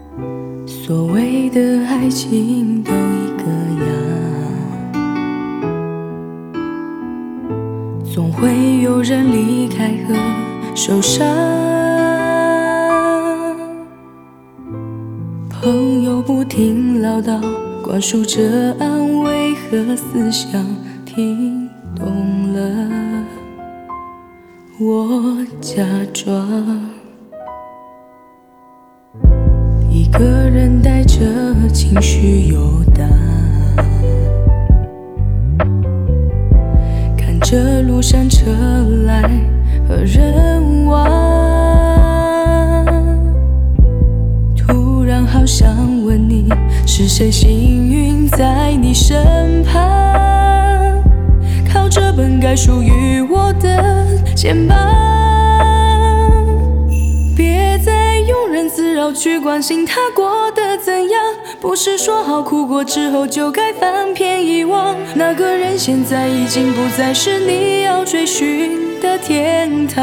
所谓的爱情都一个样，总会有人离开和受伤。朋友不停唠叨，灌输着安慰和思想，听懂了，我假装一个人带着情绪游荡，看着路上车来和人往，突然好想问你，是谁幸运在你身旁，靠着本该属于我的肩膀。别再庸人自扰去关心他过得怎样，不是说好哭过之后就该翻篇遗忘。那个人现在已经不再是你要追寻的天堂，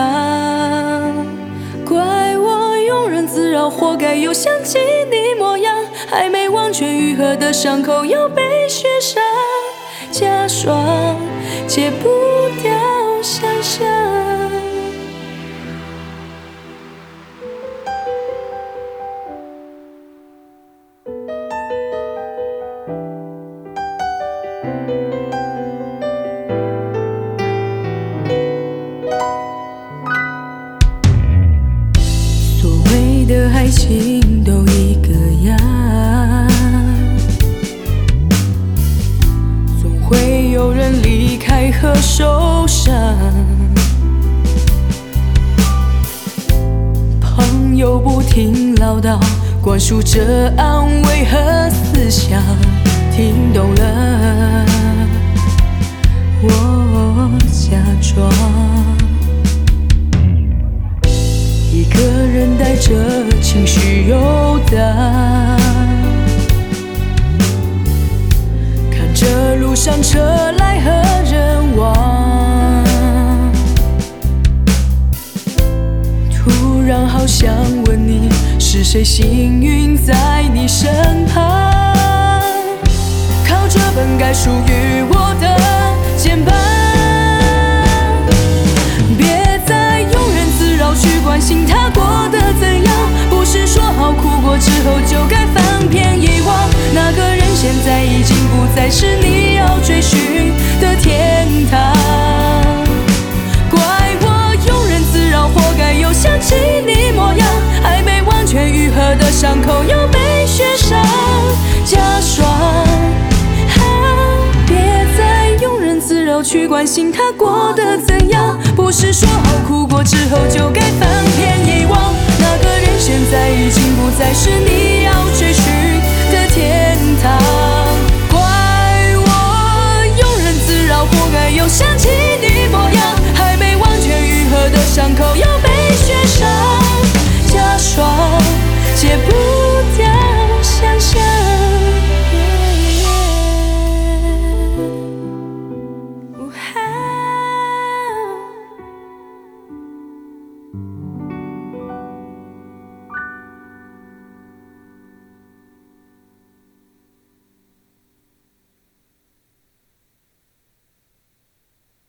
怪我庸人自扰，活该又想起你模样，还没完全愈合的伤口又被雪上加霜，戒不掉想象。所谓的爱情都一个样，总会有人离开和受伤。朋友不停唠叨，灌输着安慰和思想，听懂了，我假装一个人带着情绪游荡，看着路上车来和人往，突然好想问你，是谁幸运在你身旁，靠着本该属于我的肩膀。去关心他过得怎样，不是说好哭过之后就该翻篇遗忘。那个人现在已经不再是你要追寻的天堂，怪我庸人自扰，活该又想起你模样，还没完全愈合的伤口又被雪上加霜。别再庸人自扰去关心他过得怎样，不是说好哭过之后就该翻篇遗忘。那个人现在已经不再是你